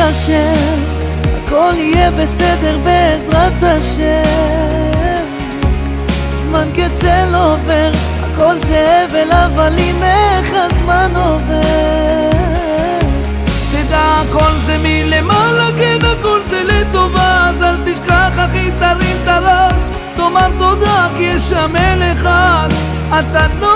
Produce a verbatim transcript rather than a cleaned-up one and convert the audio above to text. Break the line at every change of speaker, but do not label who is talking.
השם, הכל יהיה בסדר בעזרת השם. זמן כצל עובר, הכל זה אבל, אבל עם איך הזמן עובר.
תדע הכל זה מלמעלה, כן הכל זה לטובה, אז אל תשכח אחי, תרים את הראש, תאמר תודה כי יש שם מלך אחד. אתה לא